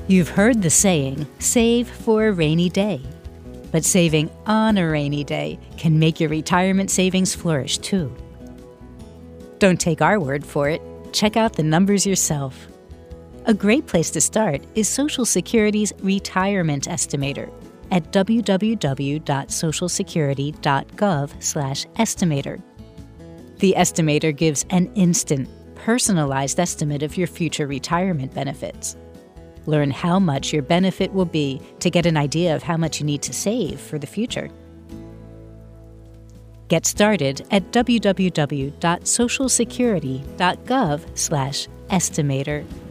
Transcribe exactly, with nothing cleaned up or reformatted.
You've heard the saying, save for a rainy day. But saving on a rainy day can make your retirement savings flourish too. Don't take our word for it. Check out the numbers yourself. A great place to start is Social Security's Retirement Estimator at w w w dot social security dot gov slash estimator. The estimator gives an instant, personalized estimate of your future retirement benefits. Learn how much your benefit will be to get an idea of how much you need to save for the future. Get started at w w w dot social security dot gov slash estimator.